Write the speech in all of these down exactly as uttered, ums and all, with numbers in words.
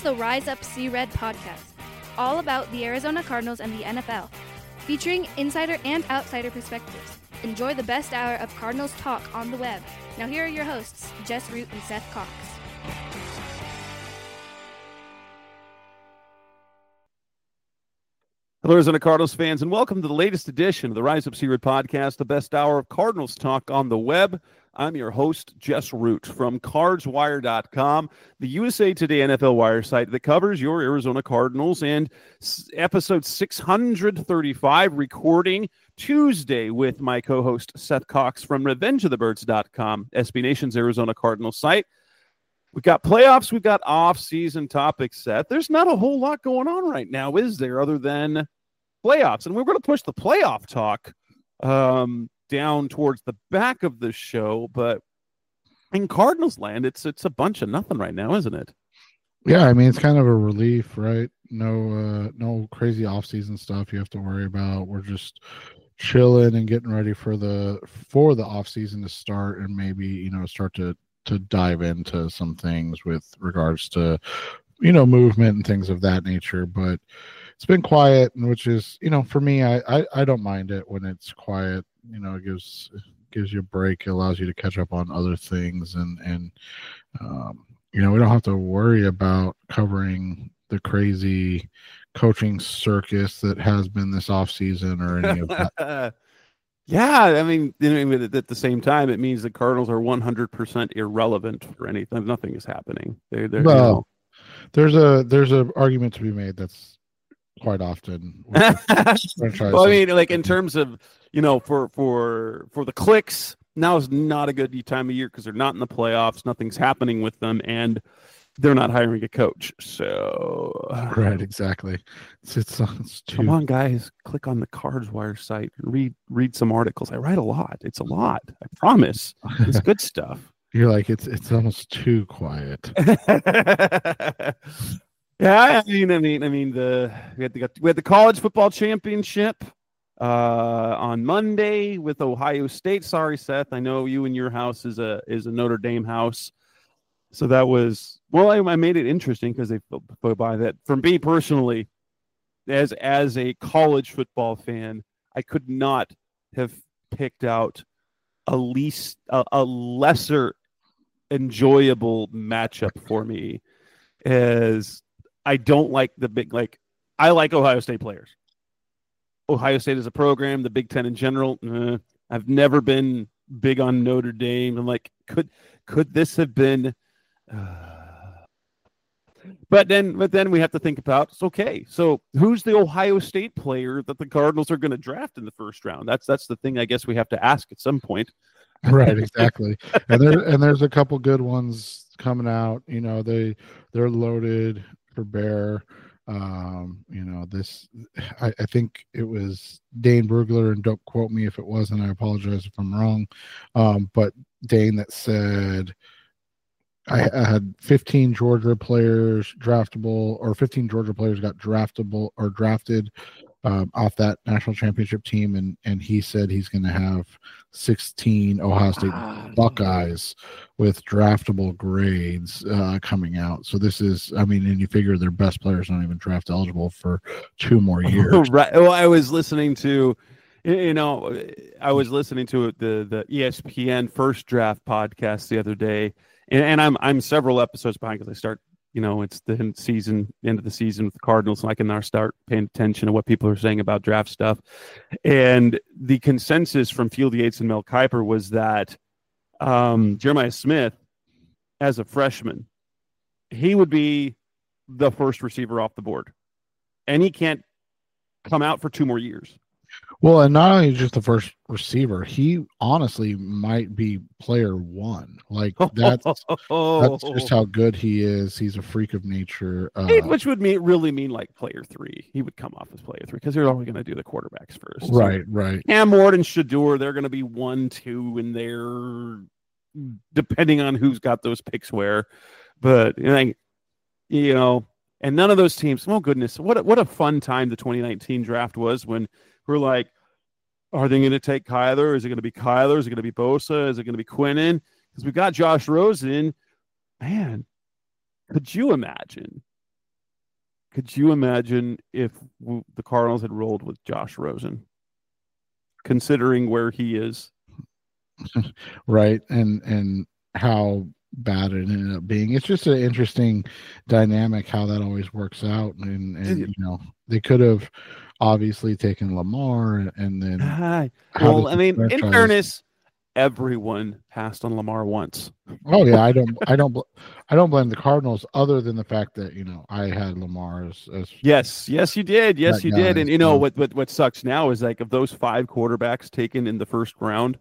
the Rise Up Sea Red podcast, all about the Arizona Cardinals and the N F L, featuring insider and outsider perspectives. Enjoy the best hour of Cardinals talk on the web. Now here are your hosts, Jess Root and Seth Cox. Hello, Arizona Cardinals fans, and welcome to the latest edition of the Rise Up Sea Red podcast, the best hour of Cardinals talk on the web. I'm your host, Jess Root, from cards wire dot com, the U S A Today N F L Wire site that covers your Arizona Cardinals, and episode six hundred thirty-five, recording Tuesday with my co-host, Seth Cox, from revenge of the birds dot com, S B Nation's Arizona Cardinals site. We've got playoffs, we've got off-season topics, Seth. There's not a whole lot going on right now, is there, other than playoffs? And we're going to push the playoff talk um, down towards the back of the show, but in Cardinals land, it's it's a bunch of nothing right now, isn't it? Yeah, I mean, it's kind of a relief, right? No uh, no crazy off-season stuff you have to worry about. We're just chilling and getting ready for the for the off-season to start, and maybe, you know, start to to dive into some things with regards to, you know, movement and things of that nature. But it's been quiet, which is, you know, for me, I, I, I don't mind it when it's quiet. You know, it gives gives you a break. It allows you to catch up on other things. And, and um, you know, we don't have to worry about covering the crazy coaching circus that has been this offseason or any of that. Yeah, I mean, at the same time, it means the Cardinals are one hundred percent irrelevant for anything. Nothing is happening. They're, they're, well, you know. there's a there's an argument to be made that's quite often. Well, I mean, like in terms of, you know, for for for the clicks, now is not a good time of year because they're not in the playoffs. Nothing's happening with them, and they're not hiring a coach. So right, exactly. It's, it's, it's too... Come on, guys, click on the Cards Wire site. Read read some articles. I write a lot. It's a lot. I promise. It's good stuff. You're like, it's it's almost too quiet. Yeah, I mean, I mean, I mean, the we had the we had the college football championship uh, on Monday with Ohio State. Sorry, Seth. I know you and your house is a is a Notre Dame house. So that was, well, I, I made it interesting because they go by that. For me personally, as as a college football fan, I could not have picked out a least a, a lesser enjoyable matchup for me. As I don't like the big, like I like Ohio State players. Ohio State as a program, the Big Ten in general. Eh, I've never been big on Notre Dame. I'm like, could could this have been? Uh, but then, but then we have to think about, it's okay. So who's the Ohio State player that the Cardinals are going to draft in the first round? That's that's the thing I guess we have to ask at some point. Right, exactly. and there and there's a couple good ones coming out. You know, they they're loaded for bear. Um, you know, this I, I think it was Dane Brugler, and don't quote me if it wasn't. I apologize if I'm wrong. Um, but Dane that said, I, I had fifteen Georgia players draftable, or fifteen Georgia players got draftable or drafted um, off that national championship team, and and he said he's going to have sixteen Ohio State ah, Buckeyes with draftable grades uh, coming out. So this is, I mean, and you figure their best players not even draft eligible for two more years. Right. Well, I was listening to, you know, I was listening to the the E S P N First Draft podcast the other day. And, and I'm I'm several episodes behind because I start, you know, it's the season, end of the season with the Cardinals, so I can now start paying attention to what people are saying about draft stuff. And the consensus from Field Yates and Mel Kiper was that um, Jeremiah Smith, as a freshman, he would be the first receiver off the board. And he can't come out for two more years. Well, and not only just the first receiver, he honestly might be player one. Like that's that's just how good he is. He's a freak of nature. Uh, Which would mean really mean like player three. He would come off as player three because they're always going to do the quarterbacks first. Right, so, right. Cam Ward and Shedeur, they're going to be one, two in there, depending on who's got those picks where. But you know, you know, and none of those teams. Oh goodness, what a, what a fun time the twenty nineteen draft was when. We're like, are they going to take Kyler? Is it going to be Kyler? Is it going to be Bosa? Is it going to be Quinnen? Because we got Josh Rosen. Man, could you imagine Could you imagine if w- the Cardinals had rolled with Josh Rosen, considering where he is? Right. And, and how bad it ended up being. It's just an interesting dynamic how that always works out. And, and you know, they could have obviously taken Lamar and then. Uh, well, I mean, franchise... in fairness, everyone passed on Lamar once. Oh yeah, I don't, I don't, I don't blame the Cardinals, other than the fact that you know I had Lamar as. as yes, yes, you did, yes, you guy. did, and you know what, what, what sucks now is like of those five quarterbacks taken in the first round,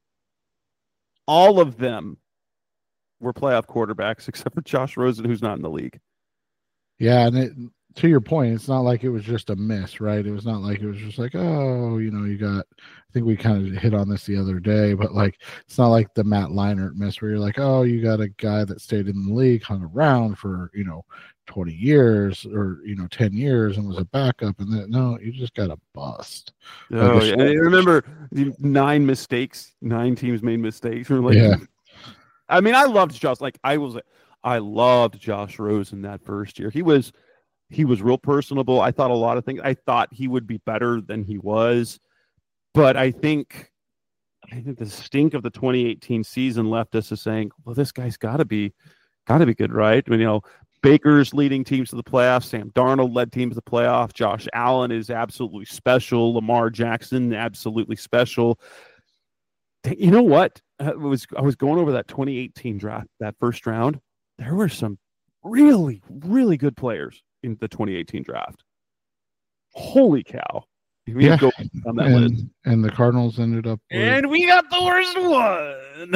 all of them were playoff quarterbacks except for Josh Rosen, who's not in the league. Yeah, and it, to your point, it's not like it was just a miss, right? It was not like it was just like, oh, you know, you got. I think we kind of hit on this the other day, but like it's not like the Matt Leinart miss where you're like, oh, you got a guy that stayed in the league, hung around for you know twenty years or you know ten years and was a backup, and then no, you just got a bust. Oh, like yeah. And remember the nine mistakes, nine teams made mistakes. We're like, yeah. I mean, I loved Josh. Like I was, I loved Josh Rosen that first year. He was, he was real personable. I thought a lot of things. I thought he would be better than he was. But I think, I think the stink of the twenty eighteen season left us as saying, well, this guy's got to be, got to be good, right? I mean, you know, Baker's leading teams to the playoffs. Sam Darnold led teams to the playoffs. Josh Allen is absolutely special. Lamar Jackson, absolutely special. You know what? I was I was going over that twenty eighteen draft, that first round. There were some really, really good players in the twenty eighteen draft. Holy cow. We yeah, go on that and, list. and the Cardinals ended up with, and we got the worst one.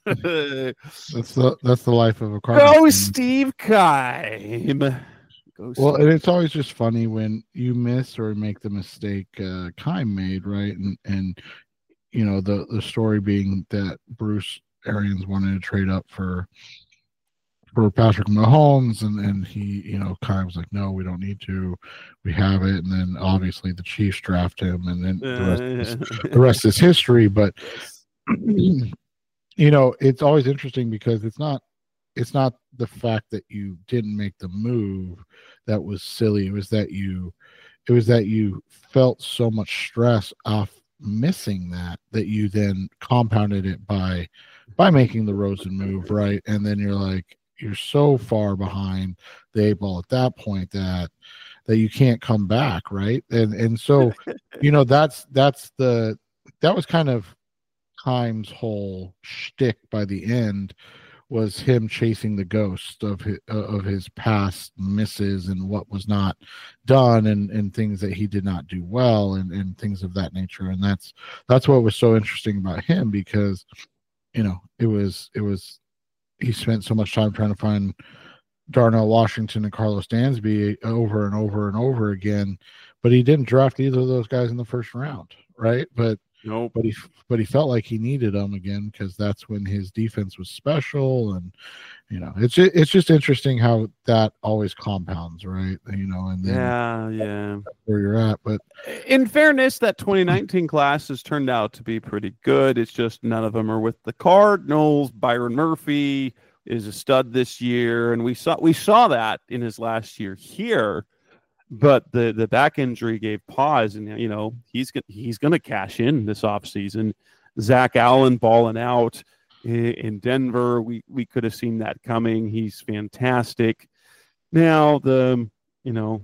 that's the that's the life of a Cardinals. Go Steve Keim. Go well, Steve. And it's always just funny when you miss or make the mistake uh, Keim made, right? And and you know the the story being that Bruce Arians wanted to trade up for. for Patrick Mahomes, and, and he, you know, Keim was like, no, we don't need to. We have it. And then obviously the Chiefs draft him, and then the rest, is, the rest is history. But, you know, it's always interesting because it's not it's not the fact that you didn't make the move that was silly. It was that you it was that you felt so much stress off missing that that you then compounded it by by making the Rosen move, right? And then you're like, you're so far behind the eight ball at that point that that you can't come back, right? And and so, you know, that's that's the that was kind of Keim's whole shtick by the end, was him chasing the ghost of his, of his past misses and what was not done, and and things that he did not do well, and and things of that nature. And that's that's what was so interesting about him, because you know it was it was. He spent so much time trying to find Darnell Washington and Carlos Dansby over and over and over again, but he didn't draft either of those guys in the first round, right? But nope. but he but he felt like he needed them again, because that's when his defense was special, and you know it's it's just interesting how that always compounds, right? You know, and then yeah, yeah, where you're at. But in fairness, that twenty nineteen class has turned out to be pretty good. It's just none of them are with the Cardinals. Byron Murphy is a stud this year, and we saw we saw that in his last year here. But the, the back injury gave pause, and you know he's he's going to cash in this offseason. Zach Allen balling out in Denver, we we could have seen that coming. He's fantastic. Now the you know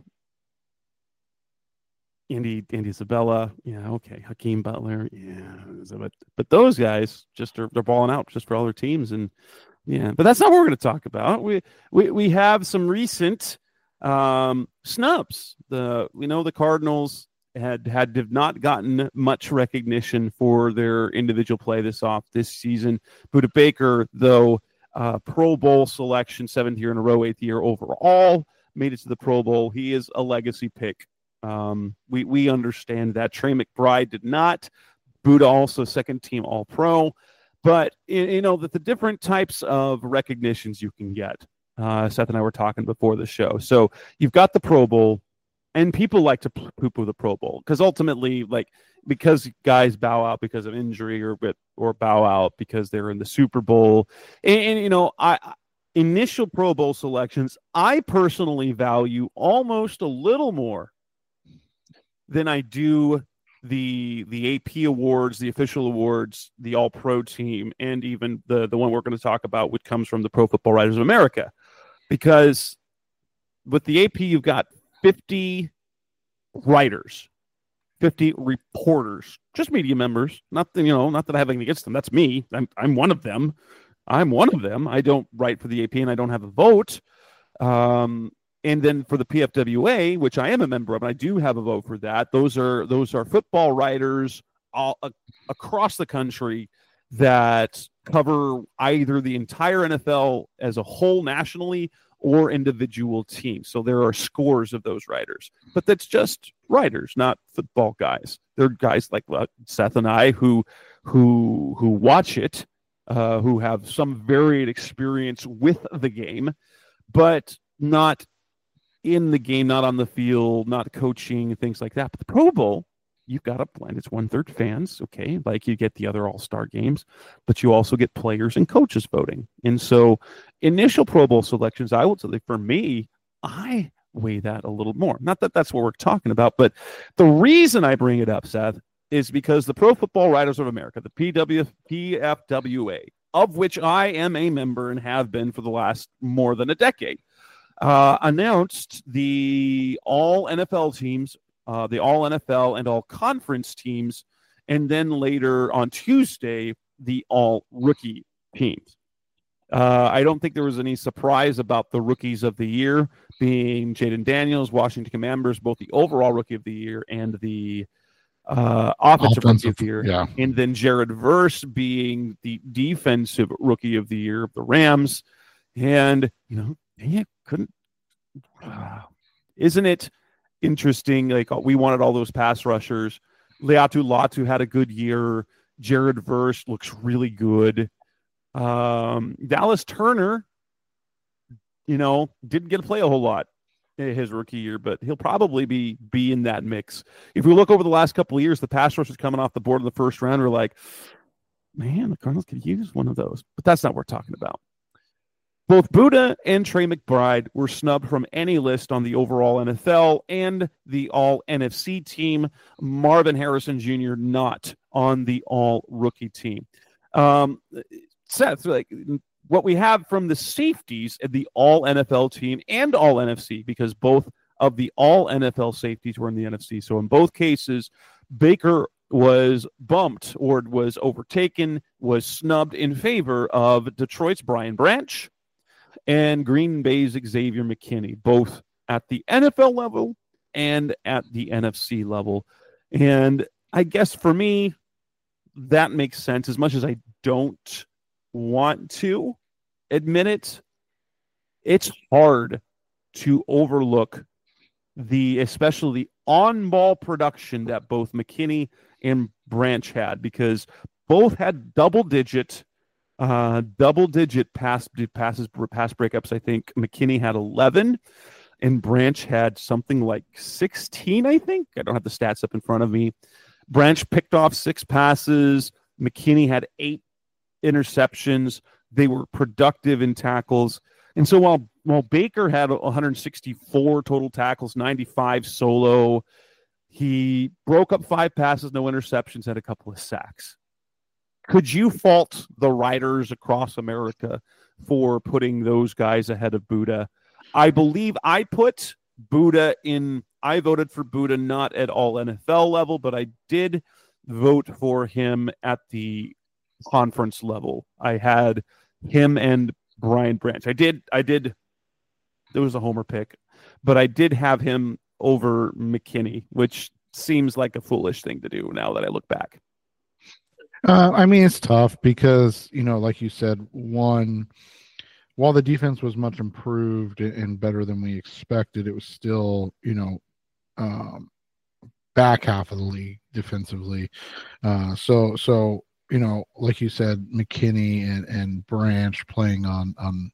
Andy Andy Isabella, yeah, okay, Hakeem Butler, yeah, but but those guys just are they're balling out just for all their teams, and yeah, but that's not what we're going to talk about. We we we have some recent um snubs. The we know the Cardinals had had have not gotten much recognition for their individual play this off this season. Budda Baker, though, uh Pro Bowl selection, seventh year in a row, eighth year overall, made it to the Pro Bowl. He is a legacy pick. Um we we understand that. Trey McBride did not. Budda also second team all pro. But you know that the different types of recognitions you can get. Uh, Seth and I were talking before the show. So you've got the Pro Bowl, and people like to poo-poo the Pro Bowl because ultimately, like, because guys bow out because of injury, or or bow out because they're in the Super Bowl. And, and you know, I initial Pro Bowl selections, I personally value almost a little more than I do the the A P awards, the official awards, the All-Pro team, and even the, the one we're going to talk about, which comes from the Pro Football Writers of America. Because with the A P, you've got fifty writers, fifty reporters, just media members. Not that, you know, not that I have anything against them. That's me. I'm I'm one of them. I'm one of them. I don't write for the A P and I don't have a vote. Um, and then for the P F W A, which I am a member of, and I do have a vote for that. Those are those are football writers all uh, across the country that cover either the entire N F L as a whole nationally or individual teams. So there are scores of those writers, but that's just writers, not football guys. They're guys like uh, Seth and I who who who watch it, uh, who have some varied experience with the game, but not in the game, not on the field, not coaching, things like that. But the Pro Bowl, you've got a blend. It's one-third fans, okay, like you get the other all-star games, but you also get players and coaches voting. And so initial Pro Bowl selections, I would say for me, I weigh that a little more. Not that that's what we're talking about, but the reason I bring it up, Seth, is because the Pro Football Writers of America, the P W P F W A, of which I am a member and have been for the last more than a decade, uh, announced the all N F L teams, uh, the all N F L and all conference teams, and then later on Tuesday, the all rookie teams. Uh, I don't think there was any surprise about the rookies of the year being Jaden Daniels, Washington Commanders, both the overall rookie of the year and the uh, offensive, offensive rookie of the year. Yeah. And then Jared Verse being the defensive rookie of the year of the Rams. And, you know, they couldn't. Uh, isn't it interesting? Like, we wanted all those pass rushers. Leatu Latu had a good year. Jared Verse looks really good. Um, Dallas Turner, you know, didn't get to play a whole lot in his rookie year, but he'll probably be be in that mix. If we look over the last couple of years, the pass rushers coming off the board in the first round are like, man, the Cardinals could use one of those. But that's not what we're talking about. Both Buddha and Trey McBride were snubbed from any list on the overall N F L and the all N F C team. Marvin Harrison Junior not on the all rookie team. Um, Seth, like what we have from the safeties at the all N F L team and all N F C, because both of the all N F L safeties were in the N F C. So in both cases, Baker was bumped or was overtaken, was snubbed in favor of Detroit's Brian Branch and Green Bay's Xavier McKinney, both at the N F L level and at the N F C level. And I guess for me, that makes sense. As much as I don't want to admit it, it's hard to overlook the, especially the on-ball production that both McKinney and Branch had, because both had double-digit, uh, double-digit pass passes, pass breakups. I think McKinney had eleven, and Branch had something like sixteen. I think I don't have the stats up in front of me. Branch picked off six passes. McKinney had eight interceptions. They were productive in tackles. And so while while Baker had one hundred sixty-four total tackles, ninety-five solo, he broke up five passes, no interceptions, had a couple of sacks. Could you fault the writers across America for putting those guys ahead of Buddha? I believe I put Buddha in, I voted for Buddha not at all N F L level, but I did vote for him at the conference level. I had him and Brian Branch. I did, I did, there was a homer pick, but I did have him over McKinney, which seems like a foolish thing to do now that I look back. Uh, I mean, it's tough because, you know, like you said, one, while the defense was much improved and better than we expected, it was still, you know, um, back half of the league defensively. Uh, so, so, you know, like you said, McKinney and, and Branch playing on, on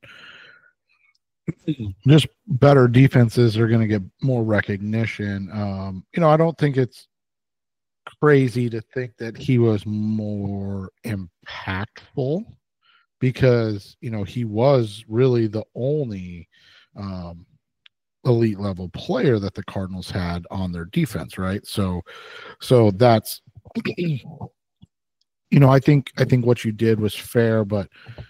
just better defenses are going to get more recognition. Um, you know, I don't think it's crazy to think that he was more impactful because, you know, he was really the only um, elite level player that the Cardinals had on their defense, right? So, so that's, you know, I think I think what you did was fair, but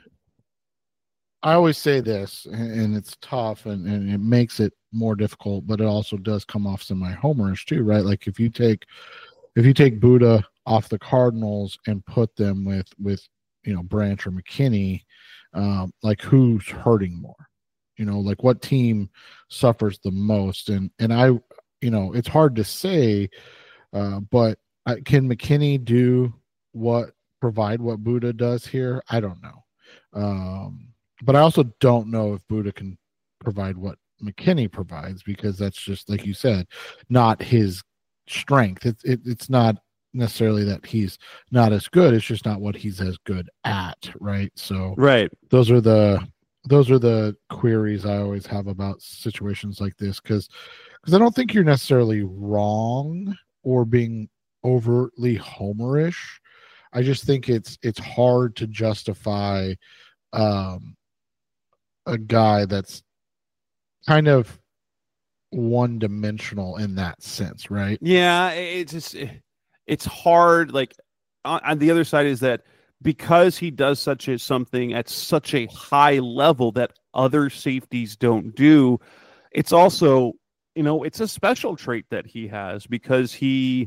I always say this, and it's tough, and, and it makes it more difficult, but it also does come off semi-homerish too, right? Like if you take if you take Buddha off the Cardinals and put them with with you know Branch or McKinney, um, like who's hurting more? You know, like what team suffers the most? And and I, you know, it's hard to say, uh, but I, can McKinney do what provide what Buddha does here? I don't know. Um, But I also don't know if Buddha can provide what McKinney provides, because that's just, like you said, not his strength. It's it, it's not necessarily that he's not as good. It's just not what he's as good at, right? So Right. those are the those are the queries I always have about situations like this, because because I don't think you're necessarily wrong or being overtly homerish. I just think it's it's hard to justify um a guy that's kind of one-dimensional in that sense, right? Yeah, it's just it's hard. Like on, on the other side is that because he does such a something at such a high level that other safeties don't do, it's also, you know, it's a special trait that he has, because he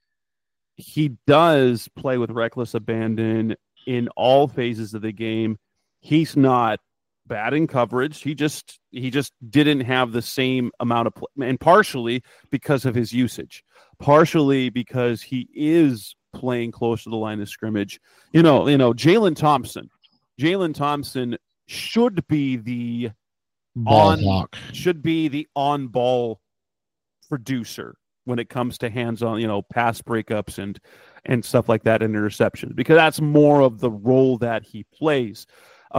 he does play with reckless abandon in all phases of the game. He's not bad in coverage. He just he just didn't have the same amount of play, and partially because of his usage, partially because he is playing close to the line of scrimmage. You know, you know, Jalen Thompson. Jalen Thompson should be the Ball on hawk. should be the on ball producer when it comes to hands on, you know, pass breakups and and stuff like that, and interceptions, because that's more of the role that he plays.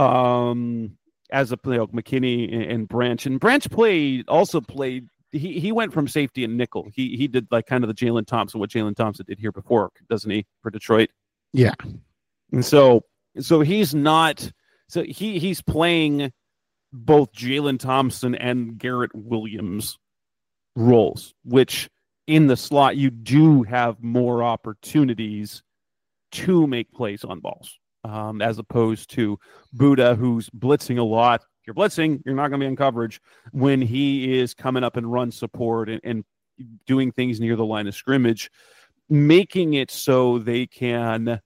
Um, as a you know, McKinney and, and Branch, and Branch played also played. He he went from safety and nickel. He he did like kind of the Jalen Thompson, what Jalen Thompson did here before, doesn't he, for Detroit? Yeah. And so so he's not. So he he's playing both Jalen Thompson and Garrett Williams roles, which in the slot you do have more opportunities to make plays on balls. Um, as opposed to Buddha, who's blitzing a lot. If you're blitzing, you're not going to be in coverage. When he is coming up and run support and, and doing things near the line of scrimmage, making it so they can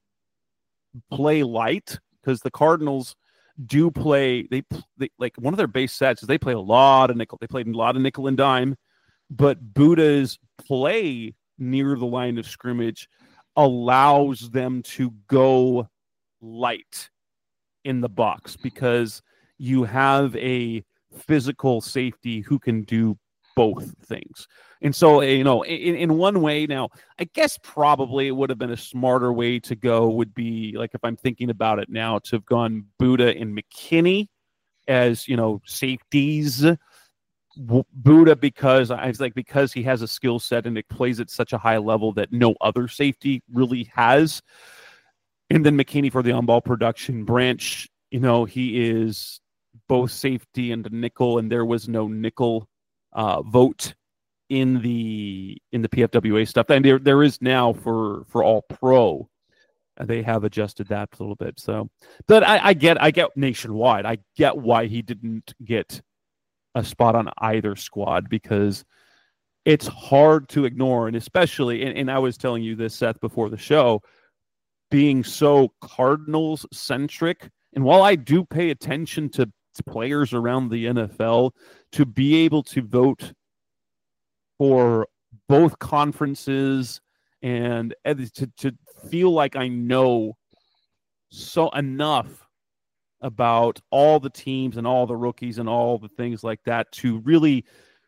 play light, because the Cardinals do play, they, they like one of their base sets is they play a lot of nickel. They played a lot of nickel and dime, but Buddha's play near the line of scrimmage allows them to go light in the box, because you have a physical safety who can do both things. And so, you know, in, in one way, now, I guess probably it would have been a smarter way to go would be, like, if I'm thinking about it now, to have gone Buddha and McKinney as, you know, safeties. Buddha, because I was like, because he has a skill set and it plays at such a high level that no other safety really has. And then McKinney for the on-ball production. Branch, you know, he is both safety and a nickel, and there was no nickel uh, vote in the in the P F W A stuff. And there there is now for for all pro. They have adjusted that a little bit. So, but I, I get I get nationwide. I get why he didn't get a spot on either squad, because it's hard to ignore, and especially, and, and I was telling you this, Seth, before the show, being so Cardinals centric. And while I do pay attention to, to players around the N F L, to be able to vote for both conferences and to, to feel like I know so enough about all the teams and all the rookies and all the things like that, to really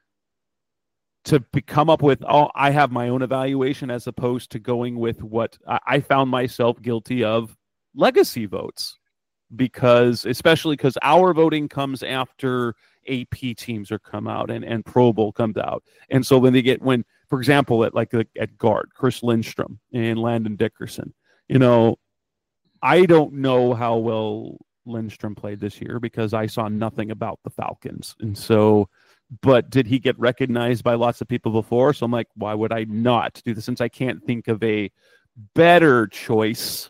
to be, come up with, oh, I have my own evaluation, as opposed to going with what I, I found myself guilty of, legacy votes, because especially because our voting comes after A P teams are come out and, and Pro Bowl comes out. And so when they get, when, for example, at like at guard, Chris Lindstrom and Landon Dickerson, you know, I don't know how well Lindstrom played this year because I saw nothing about the Falcons. And so, but did he get recognized by lots of people before? So I'm like, why would I not do this since I can't think of a better choice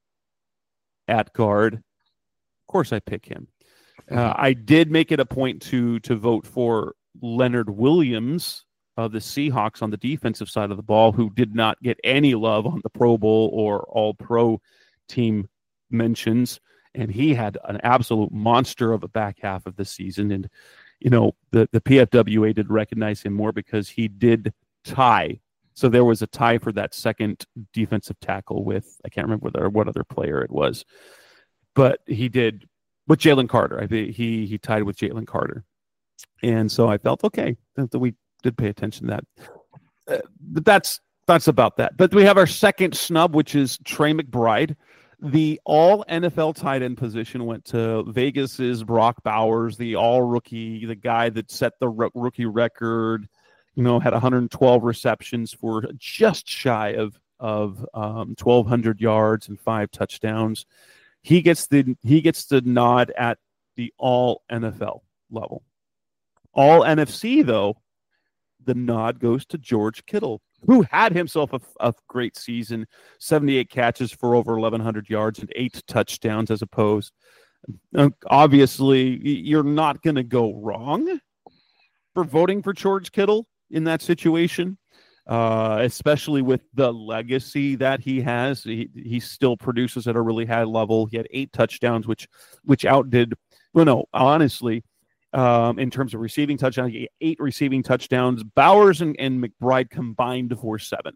at guard? Of course I pick him. Mm-hmm. Uh, I did make it a point to to vote for Leonard Williams of the Seahawks on the defensive side of the ball, who did not get any love on the Pro Bowl or All-Pro team mentions. And he had an absolute monster of a back half of the season. And, you know, the, the P F W A did recognize him more because he did tie. So there was a tie for that second defensive tackle with, I can't remember what, what other player it was, but he did with Jalen Carter. I think he, he tied with Jalen Carter. And so I felt, okay, that we did pay attention to that. Uh, but that's, that's about that. But we have our second snub, which is Trey McBride. The all N F L tight end position went to Vegas's Brock Bowers, the all rookie, the guy that set the r- rookie record, you know, had one hundred twelve receptions for just shy of, of um, twelve hundred yards and five touchdowns. He gets the, he gets the nod at the all N F L level. All N F C, though, the nod goes to George Kittle, who had himself a, a great season, seventy-eight catches for over eleven hundred yards and eight touchdowns as opposed. Obviously, you're not going to go wrong for voting for George Kittle in that situation, uh, especially with the legacy that he has. He, he still produces at a really high level. He had eight touchdowns, which which outdid, well, no, honestly, Um, in terms of receiving touchdowns, eight receiving touchdowns. Bowers and, and McBride combined for seven.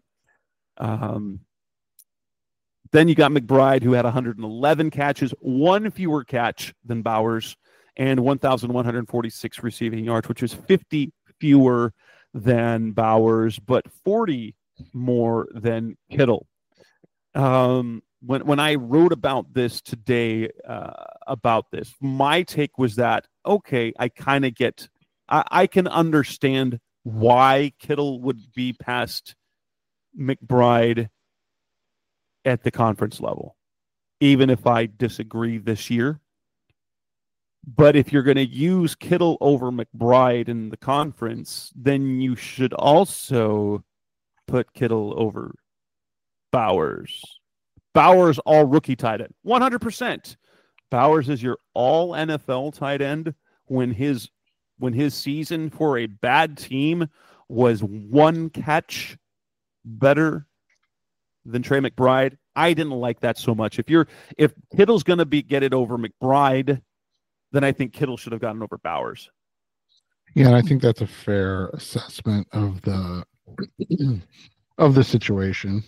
Um, then you got McBride, who had one hundred eleven catches, one fewer catch than Bowers, and one thousand one hundred forty-six receiving yards, which is fifty fewer than Bowers, but forty more than Kittle. Um, when when I wrote about this today, uh, about this, my take was that, okay, I kind of get, I, I can understand why Kittle would be past McBride at the conference level, even if I disagree this year. But if you're going to use Kittle over McBride in the conference, then you should also put Kittle over Bowers. Bowers, all rookie tight end, one hundred percent. Bowers is your all N F L tight end when his when his season for a bad team was one catch better than Trey McBride. I didn't like that so much. If you're if Kittle's going to be get it over McBride, then I think Kittle should have gotten over Bowers. Yeah, and I think that's a fair assessment of the of the situation.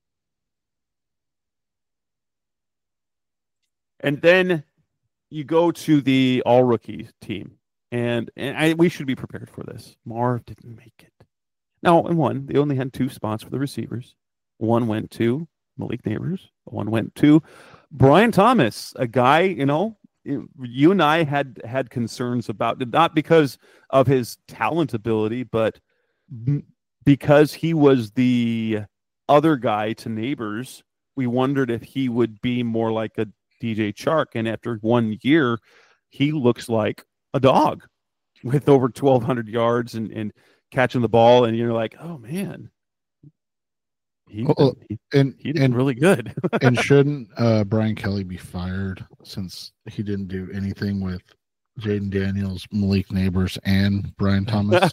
And then you go to the all-rookie team, and, and I, we should be prepared for this. Marv didn't make it. No, and one, they only had two spots for the receivers. One went to Malik Neighbors. One went to Brian Thomas, a guy, you know, you and I had had concerns about, not because of his talent ability, but because he was the other guy to Neighbors. We wondered if he would be more like a D J Chark, and after one year, he looks like a dog with over twelve hundred yards and, and catching the ball, and you're like, oh man, he, well, he, and he did and, really good. And shouldn't uh, Brian Kelly be fired since he didn't do anything with Jaden Daniels, Malik Neighbors, and Brian Thomas?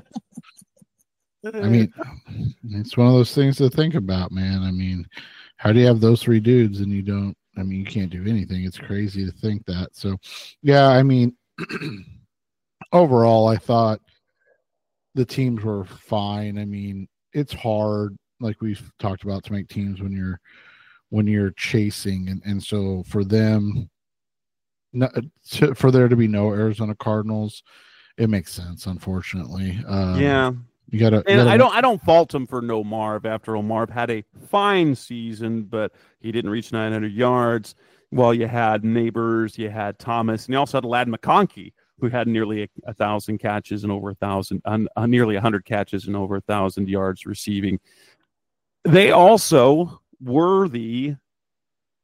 I mean, it's one of those things to think about, man. I mean, how do you have those three dudes and you don't? I mean, you can't do anything. It's crazy to think that. So, yeah, I mean, overall, I thought the teams were fine. I mean, it's hard, like we've talked about, to make teams when you're when you're chasing, and, and so for them, not, to, for there to be no Arizona Cardinals, it makes sense. Unfortunately, um, yeah. You gotta, and you gotta, I don't, I don't fault him for no Marv. After all, Marv had a fine season, but he didn't reach nine hundred yards. Well, you had Neighbors, you had Thomas, and you also had Ladd McConkey, who had nearly a, a thousand catches and over a thousand, uh, nearly a hundred catches and over a thousand yards receiving. They also were the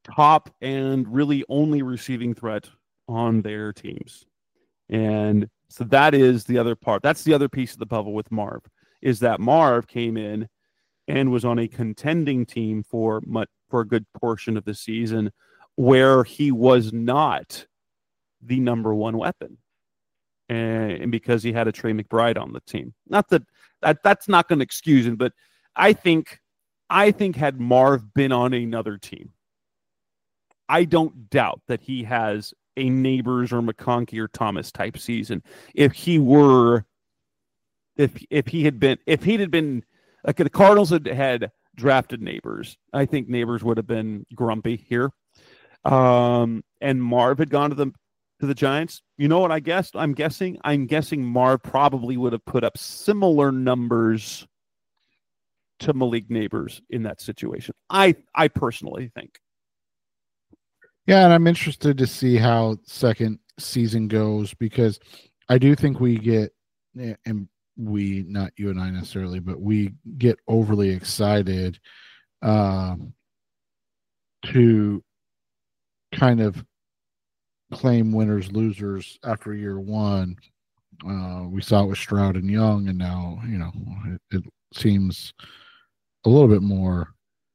top and really only receiving threat on their teams. And so that is the other part. That's the other piece of the puzzle with Marv, is that Marv came in and was on a contending team for much, for a good portion of the season, where he was not the number one weapon. And because he had a Trey McBride on the team. Not that, that that's not going to excuse him, but I think I think had Marv been on another team, I don't doubt that he has a Neighbors or McConkey or Thomas type season. If he were, if if he had been, if he had been, like the Cardinals had, had drafted Neighbors, I think Neighbors would have been grumpy here. Um, and Marv had gone to the to the Giants. You know what I guessed? I'm guessing. I'm guessing Marv probably would have put up similar numbers to Malik Neighbors in that situation. I I personally think. Yeah, and I'm interested to see how second season goes, because I do think we get, and we, not you and I necessarily, but we get overly excited um, to kind of claim winners, losers after year one. Uh, we saw it with Stroud and Young, and now, you know, it, it seems a little bit more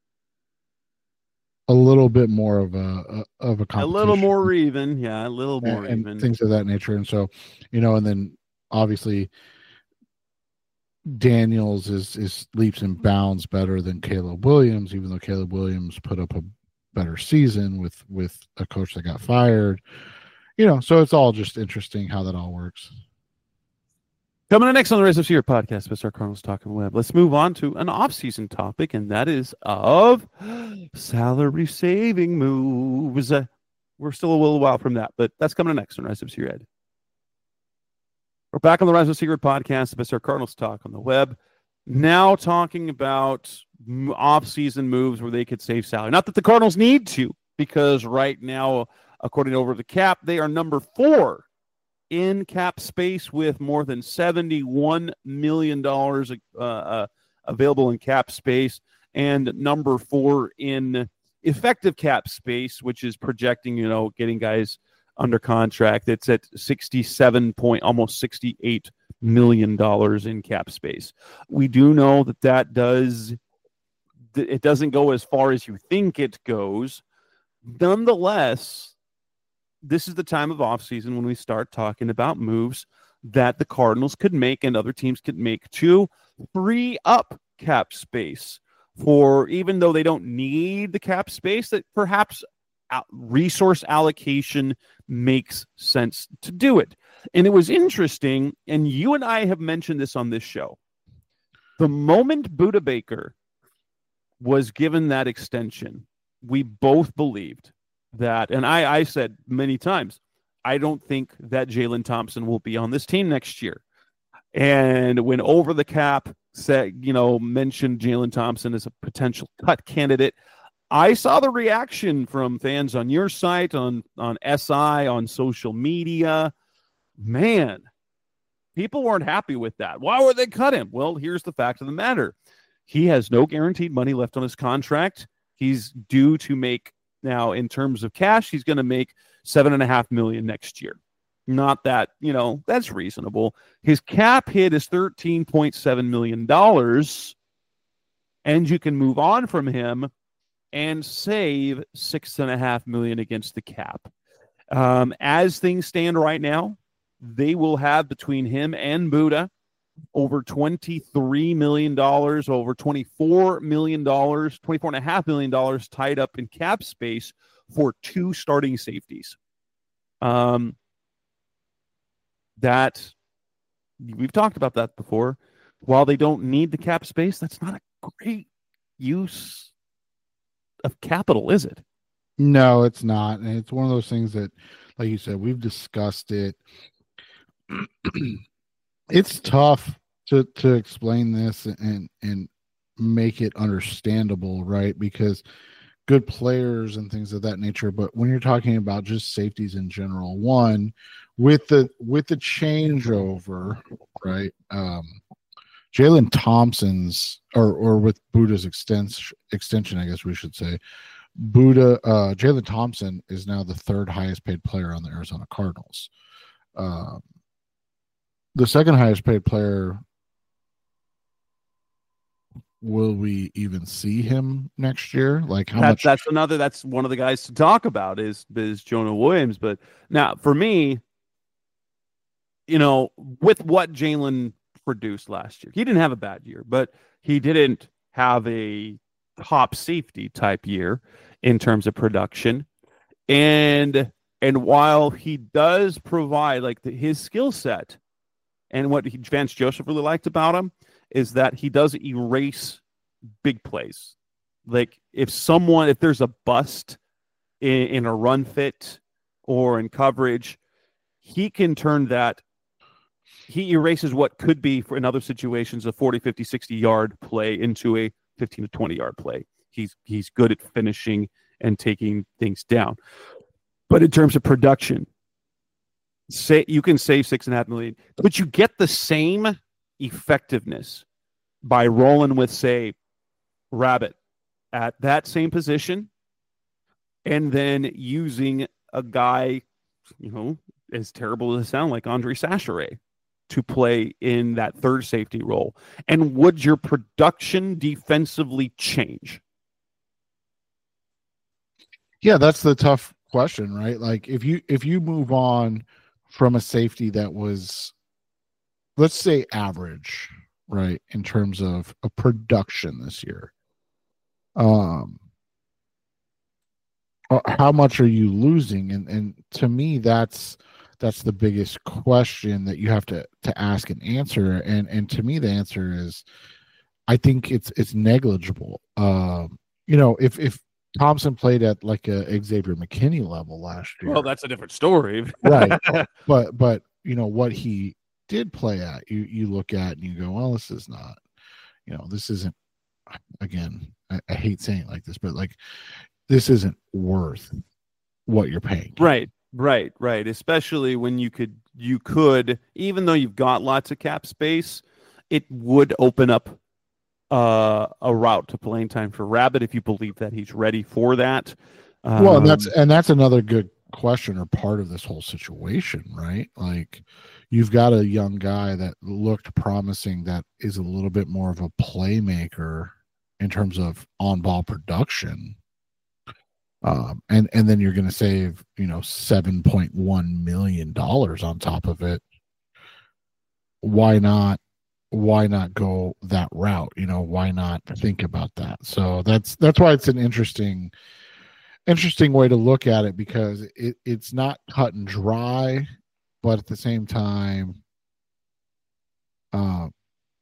a little bit more of a, a of a competition. A little more even, yeah, a little more and, even. And things of that nature. And so, you know, and then obviously Daniels is is leaps and bounds better than Caleb Williams, even though Caleb Williams put up a better season with with a coach that got fired. You know, so it's all just interesting how that all works. Coming up next on the Rise of Seer podcast, Mister Cardinals Talking Web. Let's move on to an off-season topic, and that is of salary saving moves. Uh, we're still a little while from that, but that's coming up next on Rise of Seer Ed. We're back on the Rise of Seer podcast, Mister Cardinals Talk on the Web. Now talking about off-season moves where they could save salary. Not that the Cardinals need to, because right now, according to Over the Cap, they are number four in cap space with more than seventy-one million dollars uh, uh, available in cap space, and number four in effective cap space, which is projecting, you know, getting guys under contract. It's at sixty-seven point, almost sixty-eight million dollars in cap space. We do know that that does, it doesn't go as far as you think it goes. Nonetheless, this is the time of offseason when we start talking about moves that the Cardinals could make and other teams could make to free up cap space for, even though they don't need the cap space, that perhaps resource allocation makes sense to do it. And it was interesting, and you and I have mentioned this on this show. The moment Budda Baker was given that extension, we both believed that, and I, I said many times, I don't think that Jalen Thompson will be on this team next year. And when Over the Cap said, you know, mentioned Jalen Thompson as a potential cut candidate, I saw the reaction from fans on your site, on, on S I, on social media. Man, people weren't happy with that. Why would they cut him? Well, here's the fact of the matter. He has no guaranteed money left on his contract. He's due to make, now in terms of cash, he's going to make seven and a half million next year. Not that, you know, that's reasonable. His cap hit is thirteen point seven million dollars, and you can move on from him and save six and a half million against the cap. Um, as things stand right now, they will have between him and Budda over twenty-three million dollars, over twenty-four million dollars, twenty-four and a half million dollars tied up in cap space for two starting safeties. Um, that we've talked about that before. While they don't need the cap space, that's not a great use of capital, is it? No, it's not. And it's one of those things that, like you said, we've discussed it. It's tough to, to explain this and, and make it understandable, right? Because good players and things of that nature. But when you're talking about just safeties in general, one, with the with the changeover, right? Um, Jalen Thompson's, or or with Budda's extension, extension, I guess we should say, Buddha, uh, Jalen Thompson is now the third highest paid player on the Arizona Cardinals. Um, the second highest paid player, will we even see him next year? Like how that, much? That's another. That's one of the guys to talk about is is Jonah Williams. But now for me, you know, with what Jalen produced last year, he didn't have a bad year, but he didn't have a top safety type year in terms of production. And and while he does provide like the, his skill set, and what he, Vance Joseph really liked about him is that he does erase big plays. Like if someone, if there's a bust in, in a run fit or in coverage, he can turn that. He erases what could be, for in other situations, a forty, fifty, sixty yard play into a fifteen to twenty yard play. He's he's good at finishing and taking things down. But in terms of production, say you can save six and a half million, but you get the same effectiveness by rolling with, say, Rabbit at that same position, and then using a guy, you know, as terrible as it sounds, like Andre Sacheret, to play in that third safety role. And would your production defensively change? Yeah, that's the tough question, right? Like if you if you move on from a safety that was, let's say, average, right, in terms of a production this year, um how much are you losing? And and to me, that's that's the biggest question that you have to to ask and answer. And and to me, the answer is, I think it's it's negligible. Um, you know, if if Thompson played at like a Xavier McKinney level last year, Well, that's a different story. right? But but you know what he did play at, you you look at and you go, well, this is not, you know, this isn't. Again, I, I hate saying it like this, but like this isn't worth what you're paying. Right, right, right. Especially when you could, you could, even though you've got lots of cap space, it would open up uh, a route to playing time for Rabbit if you believe that he's ready for that. Um, Well, and that's and that's another good question or part of this whole situation, right? Like you've got a young guy that looked promising that is a little bit more of a playmaker in terms of on-ball production. Um, and, and then you're going to save, you know, seven point one million dollars on top of it. Why not, why not go that route? You know, why not think about that? So that's, that's why it's an interesting, interesting way to look at it, because it, it's not cut and dry, but at the same time, uh,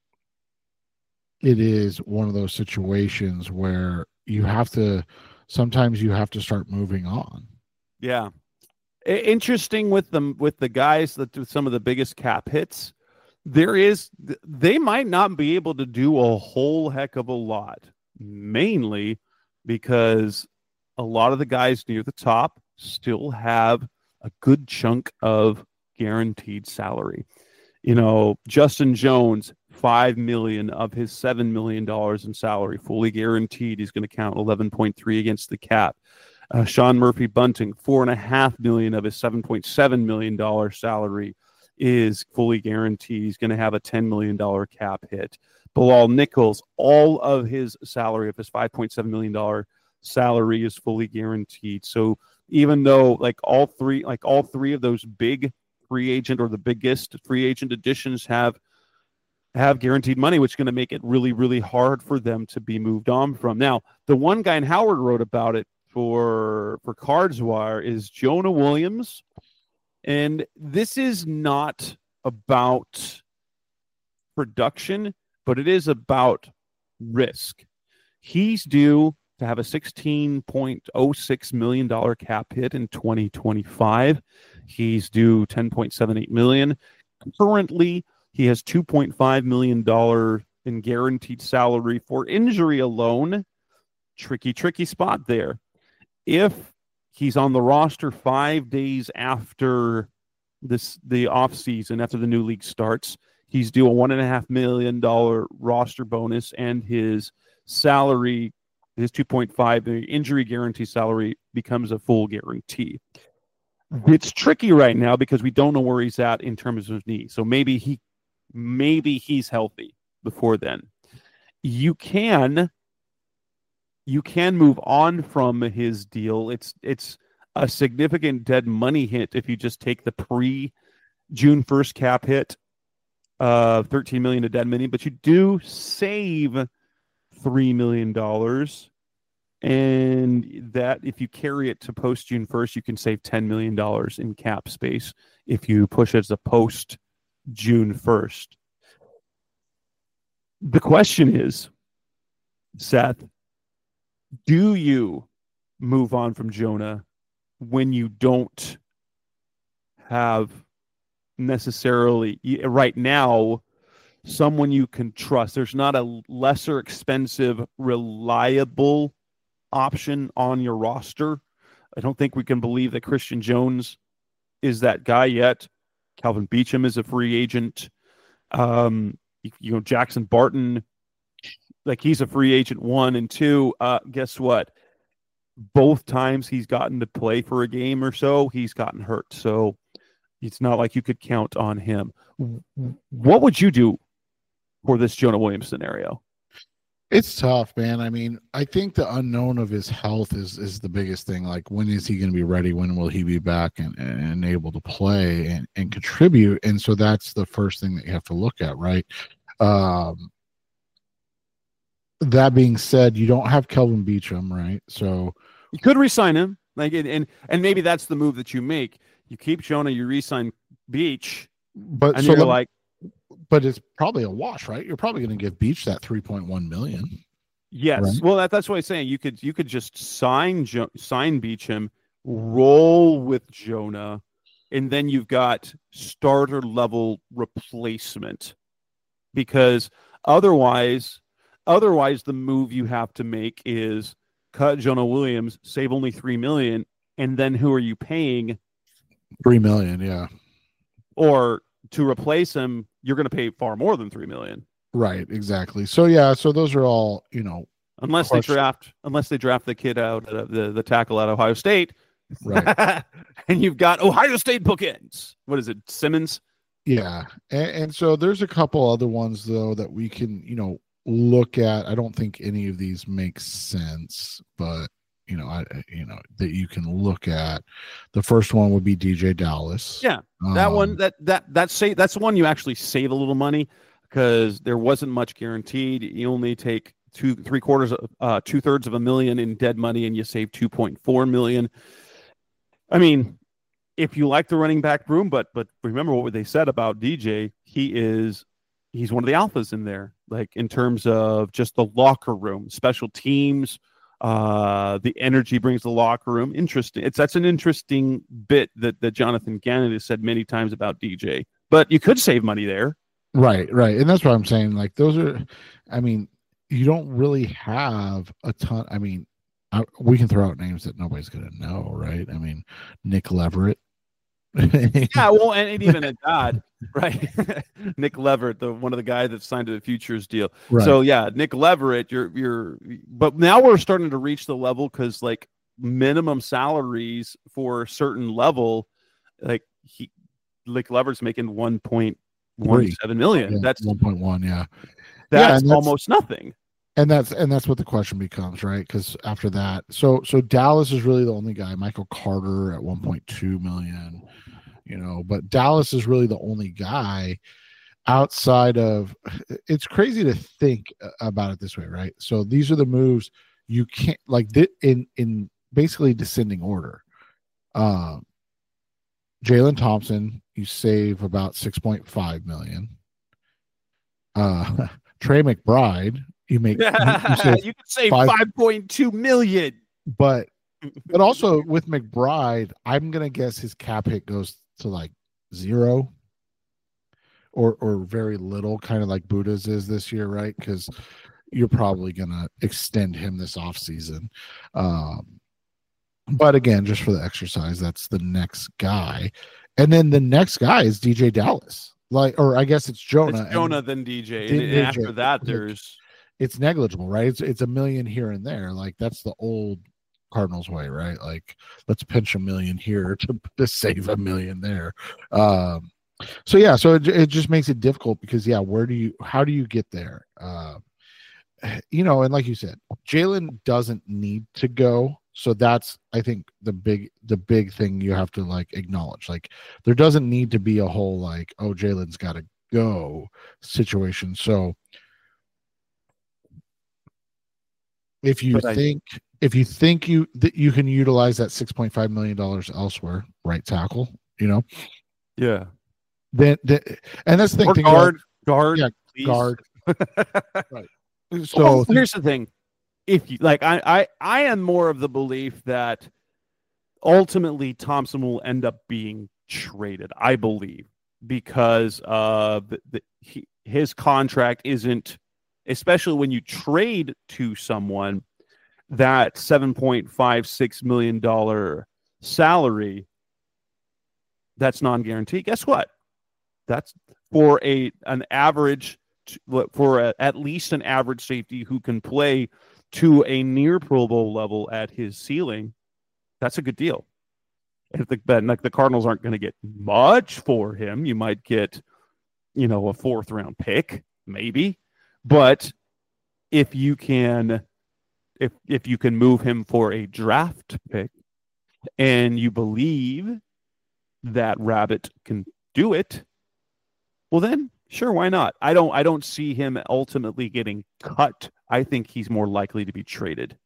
it is one of those situations where you have to, sometimes you have to start moving on. Yeah. Interesting with them, with the guys that do some of the biggest cap hits, there is, they might not be able to do a whole heck of a lot, mainly because a lot of the guys near the top still have a good chunk of guaranteed salary. You know, Justin Jones, five million of his seven million dollars in salary, fully guaranteed. He's going to count eleven point three against the cap. Uh, Sean Murphy Bunting, four and a half million of his seven point seven million dollars salary is fully guaranteed. He's going to have a ten million dollars cap hit. Bilal Nichols, all of his salary of his five point seven million dollars salary is fully guaranteed. So even though like all three, like all three of those big free agent or the biggest free agent additions have have guaranteed money, which is going to make it really, really hard for them to be moved on from. Now, the one guy, and Howard wrote about it for for Cards Wire, is Jonah Williams. And this is not about production, but it is about risk. He's due to have a sixteen point oh six million dollars cap hit in twenty twenty-five. He's due ten point seven eight million dollars. Currently, he has two point five million dollars in guaranteed salary for injury alone. Tricky, tricky spot there. If he's on the roster five days after this, the offseason, after the new league starts, he's due a one point five million dollars roster bonus, and his salary his two point five, the injury guarantee salary becomes a full guarantee. It's tricky right now because we don't know where he's at in terms of his knee. So maybe he, maybe he's healthy before then. You can, you can move on from his deal. It's it's a significant dead money hit if you just take the pre June first cap hit of thirteen million dollars to dead money, but you do save three million dollars. And that, if you carry it to post June first, you can save ten million dollars in cap space if you push it as a post June first. The question is, Seth, do you move on from Jonah when you don't have necessarily, right now, someone you can trust? There's not a lesser expensive, reliable option on your roster. I don't think we can believe that Christian Jones is that guy yet. Calvin Beachum is a free agent. Um, you, you know, Jackson Barton, like he's a free agent, one and two. Uh, guess what? Both times he's gotten to play for a game or so, he's gotten hurt. So it's not like you could count on him. What would you do for this Jonah Williams scenario? It's tough, man. I mean, I think the unknown of his health is is the biggest thing. Like, when is he going to be ready? When will he be back and, and able to play and, and contribute? And so that's the first thing that you have to look at, right? Um, that being said, you don't have Kelvin Beachum, right? So you could re-sign him, like, and and maybe that's the move that you make. You keep Jonah, you re-sign Beach, but and so you're let, like, but it's probably a wash, right? You're probably going to give Beach that three point one million. Yes. Right? Well, that, that's what I'm saying. You could you could just sign jo- sign Beachum, roll with Jonah, and then you've got starter level replacement. Because otherwise, otherwise the move you have to make is cut Jonah Williams, save only three million, and then who are you paying? Three million, yeah. Or to replace him, you're going to pay far more than three million. Right, exactly. So yeah, so those are all, you know, unless question. they draft, unless they draft the kid out, uh, the the tackle out of Ohio State, right? And you've got Ohio State bookends. What is it, Simmons? Yeah, and, and so there's a couple other ones though that we can, you know, look at. I don't think any of these make sense, but you know, I you know that you can look at. The first one would be D J Dallas. Yeah, that um, one that that that say that's the one you actually save a little money because there wasn't much guaranteed. You only take two three quarters of uh, two thirds of a million in dead money, and you save two point four million. I mean, if you like the running back room, but but remember what they said about D J. He is he's one of the alphas in there, like in terms of just the locker room, special teams. Uh, the energy brings the locker room. Interesting. It's that's an interesting bit that, that Jonathan Gannon has said many times about D J. But you could save money there. Right, right. And that's what I'm saying. Like those are, I mean, you don't really have a ton. I mean, I, we can throw out names that nobody's going to know, right? I mean, Nick Leverett. Yeah, well, and, and even at that, right? Nick Leverett, the one of the guys that signed to the futures deal. Right. So yeah, Nick Leverett, you're you're but now we're starting to reach the level because like minimum salaries for a certain level, like he Nick Leverett's making one point one seven million. Yeah, that's one point one, yeah. That's, yeah, that's almost nothing. And that's and that's what the question becomes, right? Because after that, so so Dallas is really the only guy. Michael Carter at one point two million, you know, but Dallas is really the only guy outside of. It's crazy to think about it this way, right? So these are the moves you can't like in in basically descending order. Um, Jalen Thompson, you save about six point five million. Uh, Trey McBride. You make you, you, you could save five point two million. But but also with McBride, I'm gonna guess his cap hit goes to like zero or or very little, kind of like Buddha's is this year, right? Because you're probably gonna extend him this offseason. Um, but again, just for the exercise, that's the next guy. And then the next guy is D J Dallas. Like, or I guess it's Jonah. It's Jonah, and, then D J. then And D J. after that, there's it's negligible, right? It's it's a million here and there. Like that's the old Cardinals way, right? Like let's pinch a million here to, to save a million there. Um, so yeah, so it, it just makes it difficult because yeah, where do you how do you get there? Uh, you know, and like you said, Jalen doesn't need to go. So that's I think the big the big thing you have to like acknowledge. Like there doesn't need to be a whole like, oh, Jalen's got to go situation. So if you But I- think if you think you that you can utilize that six point five million dollars elsewhere, right tackle, you know, Yeah. then, then and that's the thing. Or think about- guard, guard, Yeah, please. guard. Right. So Well, here's the thing. If you like, I, I, I am more of the belief that ultimately Thompson will end up being traded. I believe because uh, the, the, he, his contract isn't, especially when you trade to someone, that seven point five six million dollar salary. That's non-guaranteed. Guess what? That's for a an average for a, at least an average safety who can play to a near Pro Bowl level at his ceiling. That's a good deal. If the but like the Cardinals aren't going to get much for him, you might get, you know, a fourth round pick, maybe. But if you can, if if you can move him for a draft pick, and you believe that Rabbit can do it, well then sure, why not? I don't I don't see him ultimately getting cut. I think he's more likely to be traded.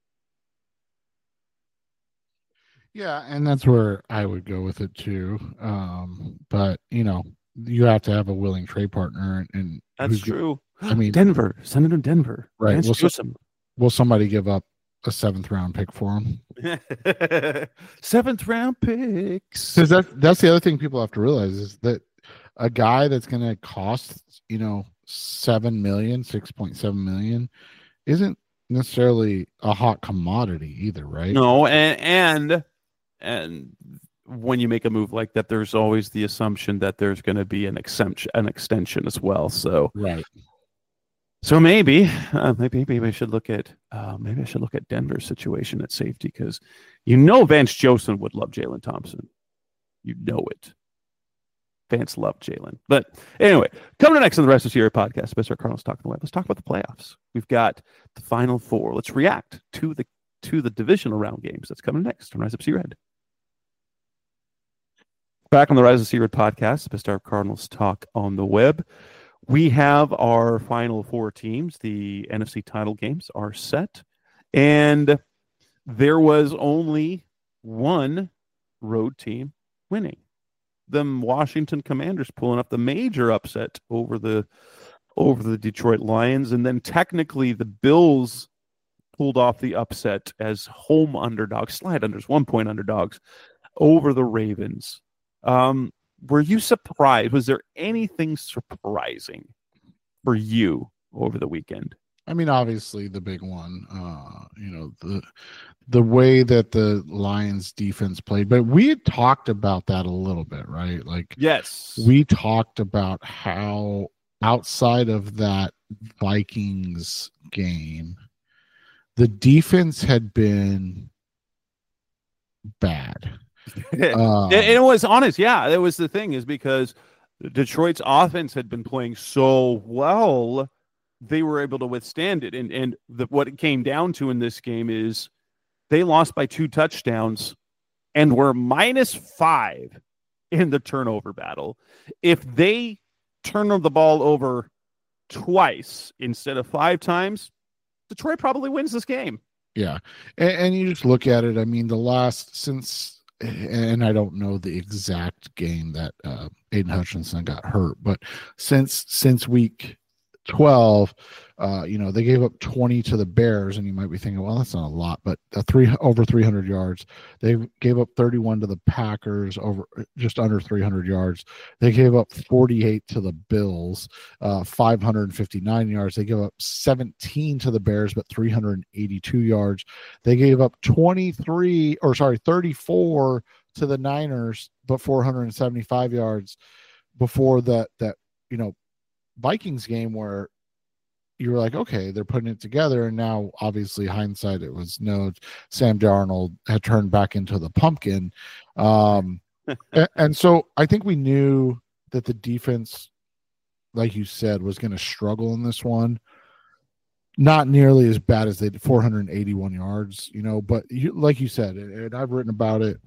yeah, and that's where I would go with it too. Um, but you know, you have to have a willing trade partner, and, and That's who's- true. I mean, Denver, send him to Denver. Right. Vance Well, so- Joseph. will somebody give up a seventh round pick for him? Seventh round picks. Because that that's the other thing people have to realize is that a guy that's going to cost, you know, seven million, six point seven million, isn't necessarily a hot commodity either, right? No, and and and when you make a move like that, there's always the assumption that there's going to be an exemption, an extension as well. So, Right. so maybe, uh, maybe, maybe I should look at, uh, maybe I should look at Denver's situation at safety because, you know, Vance Joseph would love Jalen Thompson. You know it. Vance loved Jalen. But anyway, coming up next on the Rest of Sierra podcast, Mister Cardinals Talking Away. Let's talk about the playoffs. We've got the Final Four. Let's react to the to the divisional round games that's coming next on Rise Up Sea Red. Back on the Rise of Sea Red podcast, Mister Cardinals Talk on the Web. We have our final four teams. The N F C title games are set. And there was only one road team winning. The Washington Commanders pulling up the major upset over the over the Detroit Lions. And then technically the Bills pulled off the upset as home underdogs, slide unders, one point underdogs over the Ravens. Um, were you surprised? Was there anything surprising for you over the weekend? I mean, obviously the big one, uh, you know, the the way that the Lions defense played, but we had talked about that a little bit, right? Like, Yes. we talked about how outside of that Vikings game, the defense had been bad. Um, and it was honest. Yeah, that was the thing is because Detroit's offense had been playing so well, they were able to withstand it. And and the, what it came down to in this game is they lost by two touchdowns and were minus five in the turnover battle. If they turn the ball over twice instead of five times, Detroit probably wins this game. Yeah. And, and you just look at it. I mean, the last since, and I don't know the exact game that uh, Aiden Hutchinson got hurt, but since since week twelve, uh, you know, they gave up twenty to the Bears, and you might be thinking, well, that's not a lot, but a three over three hundred yards. They gave up thirty-one to the Packers, over just under three hundred yards. They gave up forty-eight to the Bills, uh, five hundred fifty-nine yards. They gave up seventeen to the Bears, but three hundred eighty-two yards. They gave up twenty-three, or sorry, thirty-four to the Niners, but four hundred seventy-five yards before that, that, you know, Vikings game where you were like, okay, they're putting it together. And now, obviously, hindsight, it was no, Sam Darnold had turned back into the pumpkin. Um, and, and so I think we knew that the defense, like you said, was going to struggle in this one. Not nearly as bad as they did, four hundred eighty-one yards, you know, but you, like you said, and I've written about it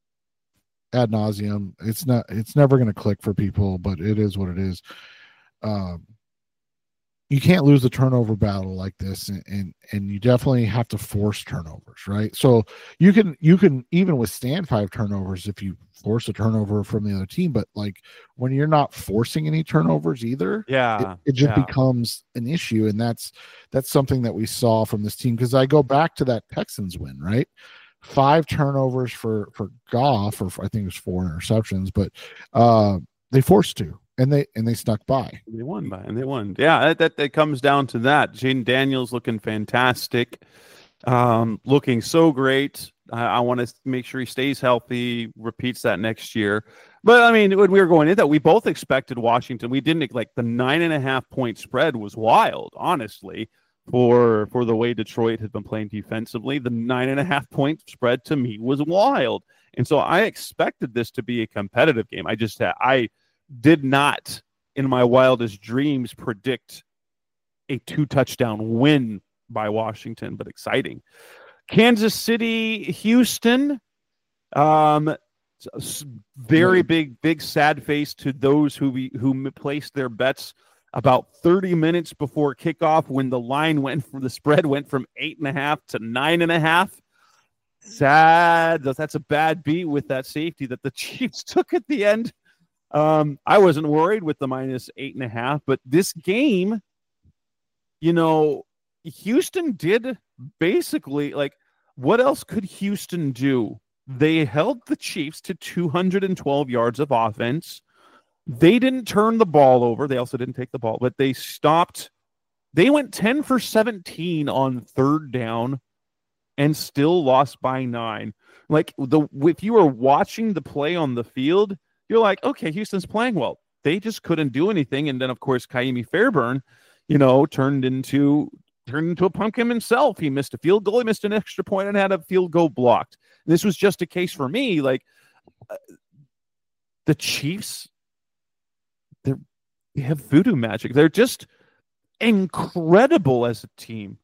ad nauseum. It's not, it's never going to click for people, but it is what it is. Um, you can't lose a turnover battle like this, and, and and you definitely have to force turnovers, right? So you can you can even withstand five turnovers if you force a turnover from the other team, but like when you're not forcing any turnovers either, yeah, it, it just yeah. becomes an issue, and that's that's something that we saw from this team. Because I go back to that Texans win, right? Five turnovers for for Goff, or for, I think it was four interceptions, but uh, they forced two. And they and they snuck by. They won by, and they won. Yeah, that, that, that comes down to that. Jaden Daniels looking fantastic, um, looking so great. I, I want to make sure he stays healthy, repeats that next year. But, I mean, when we were going into that, we both expected Washington. We didn't, like, the nine and a half point spread was wild, honestly, for for the way Detroit had been playing defensively. The nine and a half point spread to me was wild. And so I expected this to be a competitive game. I just had, I – did not in my wildest dreams predict a two touchdown win by Washington, but exciting. Kansas City, Houston, um, very big, big sad face to those who we, who placed their bets about thirty minutes before kickoff when the line went from the spread went from eight and a half to nine and a half. Sad. That's a bad beat with that safety that the Chiefs took at the end. Um, I wasn't worried with the minus eight and a half, but this game, you know, Houston did basically, like, what else could Houston do? They held the Chiefs to two hundred twelve yards of offense. They didn't turn the ball over. They also didn't take the ball, but they stopped. They went ten for seventeen on third down and still lost by nine. Like, the if you were watching the play on the field, you're like, okay, Houston's playing well. They just couldn't do anything. And then, of course, Kaimi Fairburn, you know, turned into turned into a pumpkin himself. He missed a field goal. He missed an extra point and had a field goal blocked. And this was just a case for me. Like, uh, the Chiefs, they're, they have voodoo magic. They're just incredible as a team.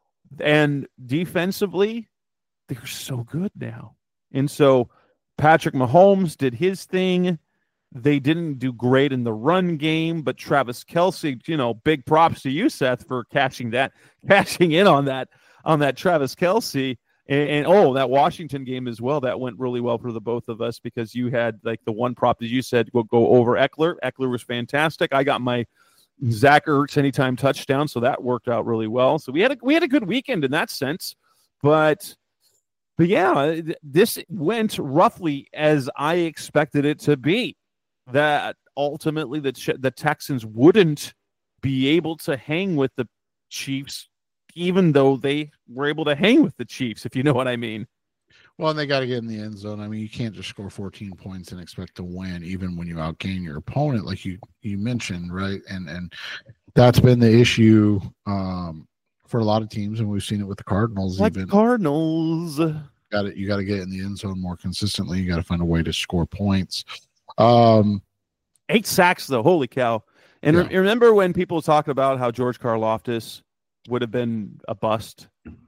And defensively, they're so good now. And so Patrick Mahomes did his thing. They didn't do great in the run game, but Travis Kelce, you know, big props to you, Seth, for cashing that, cashing in on that, on that Travis Kelce. And, and oh, that Washington game as well. That went really well for the both of us because you had like the one prop that you said will go over Eckler. Eckler was fantastic. I got my Zach Ertz anytime touchdown, so that worked out really well. So we had a we had a good weekend in that sense, but. But yeah, this went roughly as I expected it to be. That ultimately the the Texans wouldn't be able to hang with the Chiefs, even though they were able to hang with the Chiefs, if you know what I mean. Well, and they got to get in the end zone. I mean, you can't just score fourteen points and expect to win, even when you outgain your opponent, like you you mentioned, right? And and that's been the issue um, for a lot of teams, and we've seen it with the Cardinals. Like even Cardinals, got it. You got to get in the end zone more consistently. You got to find a way to score points. Um, Eight sacks, though. Holy cow! And yeah. re- remember when people talk about how George Karlaftis would have been a bust?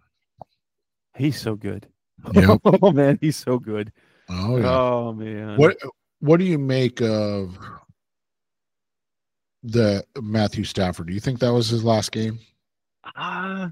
He's so good. Yep. Oh man, he's so good. Oh yeah. Oh man. What What do you make of the Matthew Stafford? Do you think that was his last game? Uh,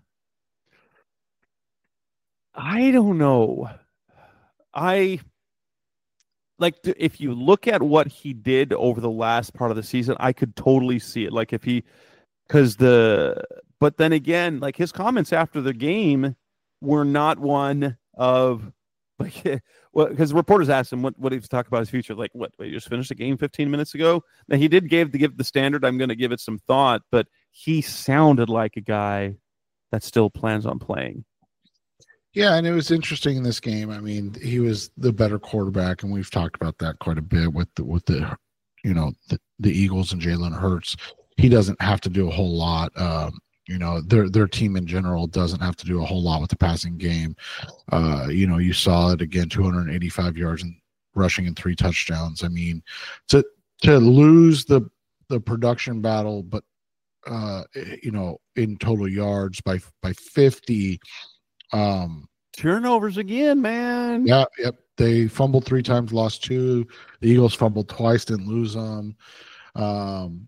I don't know. I like if you look at what he did over the last part of the season, I could totally see it. Like if he, because the, but then again, like his comments after the game were not one of like, well, because reporters asked him what what he was talking about his future. Like, what? Wait, you just finished the game fifteen minutes ago? Now he did give to give the standard. I'm going to give it some thought, but he sounded like a guy that still plans on playing. Yeah, and it was interesting in this game. I mean, he was the better quarterback, and we've talked about that quite a bit with the with the, you know, the, the Eagles and Jalen Hurts. He doesn't have to do a whole lot. Um, You know, their their team in general doesn't have to do a whole lot with the passing game. Uh, you know, you saw it again, two hundred eighty-five yards and rushing and three touchdowns. I mean, to to lose the the production battle, but uh, you know, in total yards by by fifty. Um, Turnovers again, man. Yeah, yep. They fumbled three times, lost two. The Eagles fumbled twice, didn't lose them. Um,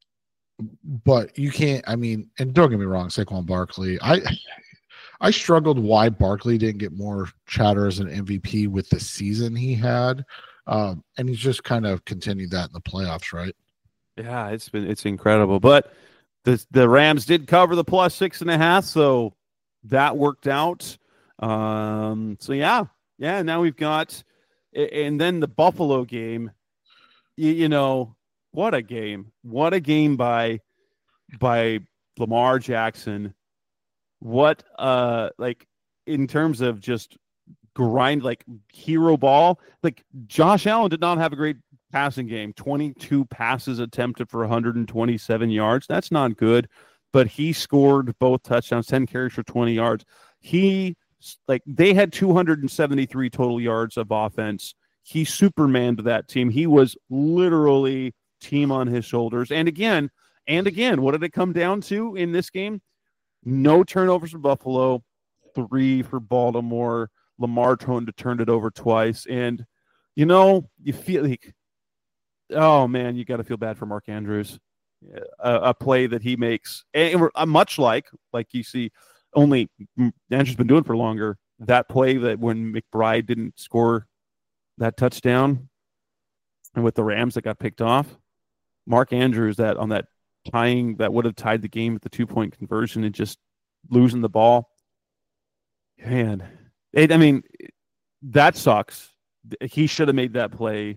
but you can't. I mean, and don't get me wrong, Saquon Barkley. I I struggled why Barkley didn't get more chatter as an M V P with the season he had, um, and he's just kind of continued that in the playoffs, right? Yeah, it's been it's incredible. But the the Rams did cover the plus six and a half, so that worked out. Um, so yeah, yeah. Now we've got, and then the Buffalo game. You, you know. What a game. What a game by by Lamar Jackson. What uh like in terms of just grind, like hero ball, like Josh Allen did not have a great passing game. twenty-two passes attempted for one hundred twenty-seven yards. That's not good, but he scored both touchdowns, ten carries for twenty yards. He like they had two hundred seventy-three total yards of offense. He supermaned that team. He was literally team on his shoulders. And again, and again, what did it come down to in this game? No turnovers for Buffalo, three for Baltimore. Lamar turned, turned it over twice. And, you know, you feel like, oh, man, you got to feel bad for Mark Andrews. A, a play that he makes, and we're, uh, much like, like you see, only Andrews been doing for longer, that play that when McBride didn't score that touchdown and with the Rams that got picked off, Mark Andrews, that on that tying that would have tied the game with the two-point conversion and just losing the ball. Man, it, I mean, that sucks. He should have made that play.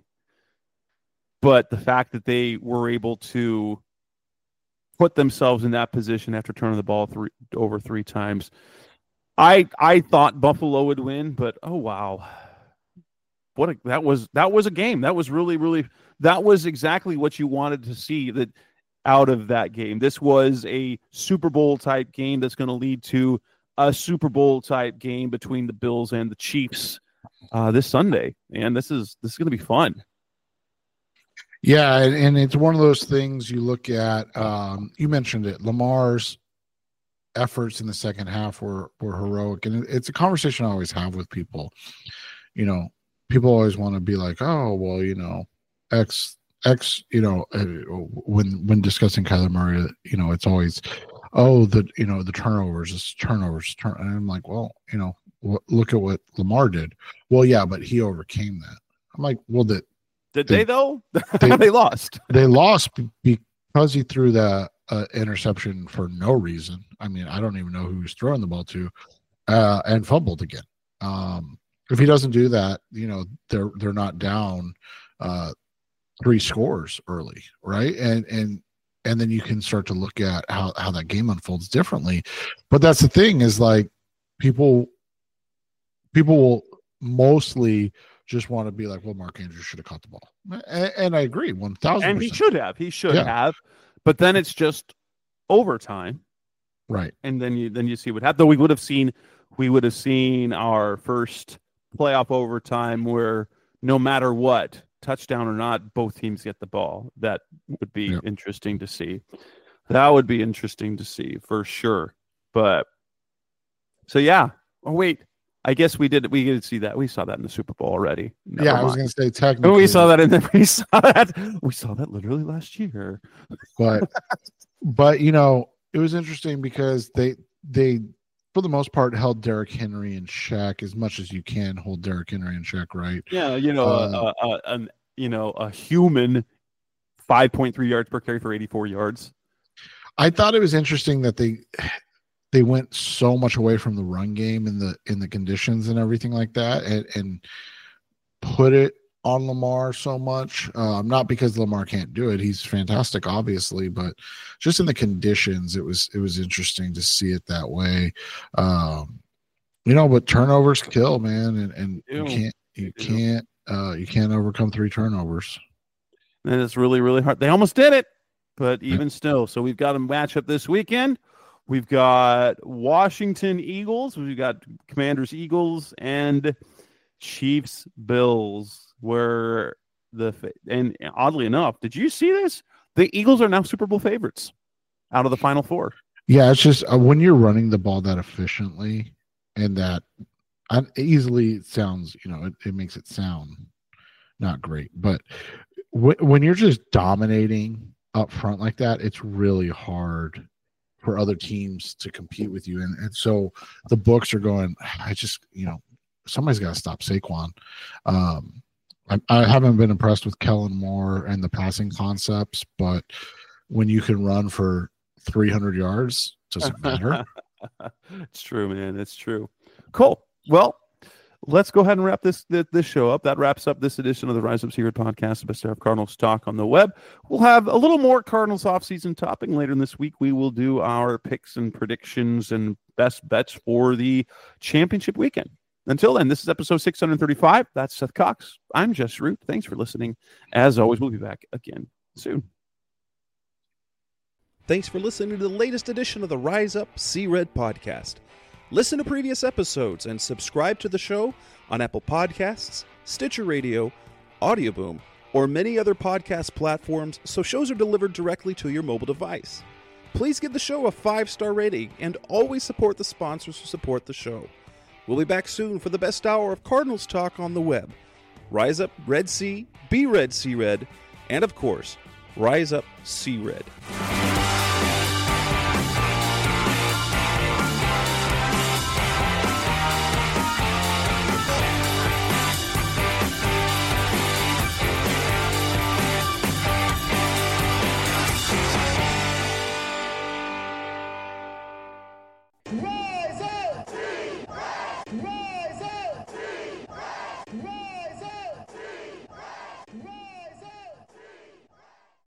But the fact that they were able to put themselves in that position after turning the ball three, over three times, I I thought Buffalo would win, but oh wow. What a, that was that was a game. That was really, really that was exactly what you wanted to see that out of that game. This was a Super Bowl type game that's going to lead to a Super Bowl type game between the Bills and the Chiefs uh, this Sunday. And this is this is going to be fun. Yeah, and, and it's one of those things you look at. Um, you mentioned it. Lamar's efforts in the second half were were heroic, and it, it's a conversation I always have with people. You know, people always want to be like, oh, well, you know, X, X, you know, uh, when when discussing Kyler Murray, you know, it's always, oh, the, you know, the turnovers, it's turnovers. Turn, and I'm like, well, you know, wh- look at what Lamar did. Well, yeah, but he overcame that. I'm like, well, that did they, they though? They, they lost. They lost because he threw that uh, interception for no reason. I mean, I don't even know who he's throwing the ball to, uh, and fumbled again. Um, If he doesn't do that, you know, they're they're not down uh, three scores early, right? And and and then you can start to look at how, how that game unfolds differently. But that's the thing is like people people will mostly just want to be like, well, Mark Andrews should have caught the ball, and, and I agree, one thousand. And he should have, he should yeah. have, but then it's just overtime, right? And then you then you see what happened. Though we would have seen we would have seen our first playoff overtime where no matter what, touchdown or not, both teams get the ball. That would be yep. interesting to see. That would be interesting to see for sure. But so yeah. Oh wait, I guess we did. We did see that. We saw that in the Super Bowl already. Never yeah, mind. I was going to say technically. Oh, we saw that in the. We saw that. We saw that literally last year. But, but you know, it was interesting because they they. for the most part, held Derrick Henry in check as much as you can hold Derrick Henry in check, right? Yeah, you know, uh, uh, uh, um, you know, a human five point three yards per carry for eighty-four yards. I thought it was interesting that they they went so much away from the run game in the in the conditions and everything like that, and, and put it on Lamar so much. Um, not because Lamar can't do it; he's fantastic, obviously, but just in the conditions, it was it was interesting to see it that way. Um, you know, but turnovers kill, man, and, and you can't you can't uh, you can't overcome three turnovers. And it's really really hard. They almost did it, but even still. So we've got a matchup this weekend. We've got Washington Eagles. We've got Commanders Eagles and Chiefs Bills. Where the and oddly enough, did you see this? The Eagles are now Super Bowl favorites out of the Final Four. Yeah, it's just uh, when you're running the ball that efficiently and that uh, easily sounds, you know, it, it makes it sound not great. But w- when you're just dominating up front like that, it's really hard for other teams to compete with you. And, and so the books are going, I just, you know, somebody's got to stop Saquon. Um, I, I haven't been impressed with Kellen Moore and the passing concepts, but when you can run for three hundred yards, doesn't matter. It's true, man. It's true. Cool. Well, let's go ahead and wrap this this show up. That wraps up this edition of the Rise Up C-Red podcast, the best of Cardinals talk on the web. We'll have a little more Cardinals offseason topping later in this week. We will do our picks and predictions and best bets for the championship weekend. Until then, this is episode six thirty-five. That's Seth Cox. I'm Jess Root. Thanks for listening. As always, we'll be back again soon. Thanks for listening to the latest edition of the Rise Up C-Red podcast. Listen to previous episodes and subscribe to the show on Apple Podcasts, Stitcher Radio, Audioboom, or many other podcast platforms so shows are delivered directly to your mobile device. Please give the show a five-star rating and always support the sponsors who support the show. We'll be back soon for the best hour of Cardinals talk on the web. Rise Up Red Sea, be Red C-Red, and of course, Rise Up C-Red.